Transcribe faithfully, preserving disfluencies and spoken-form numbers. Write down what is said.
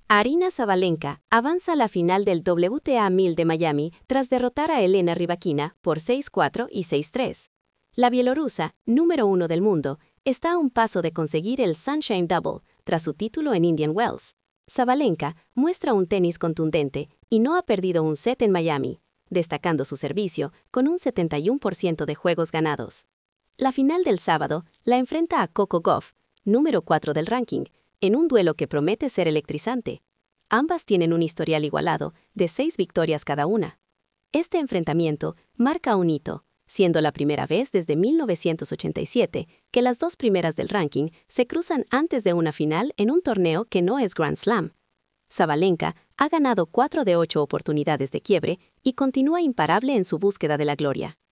Aryna Sabalenka avanza a la final del W T A mil de Miami tras derrotar a Elena Rybakina por seis cuatro y seis tres. La bielorrusa, número uno del mundo, está a un paso de conseguir el Sunshine Double tras su título en Indian Wells. Sabalenka muestra un tenis contundente y no ha perdido un set en Miami, destacando su servicio con un setenta y uno por ciento de juegos ganados. La final del sábado la enfrenta a Coco Gauff, número cuatro del ranking, en un duelo que promete ser electrizante. Ambas tienen un historial igualado de seis victorias cada una. Este enfrentamiento marca un hito, siendo la primera vez desde mil novecientos ochenta y siete que las dos primeras del ranking se cruzan antes de una final en un torneo que no es Grand Slam. Sabalenka ha ganado cuatro de ocho oportunidades de quiebre y continúa imparable en su búsqueda de la gloria.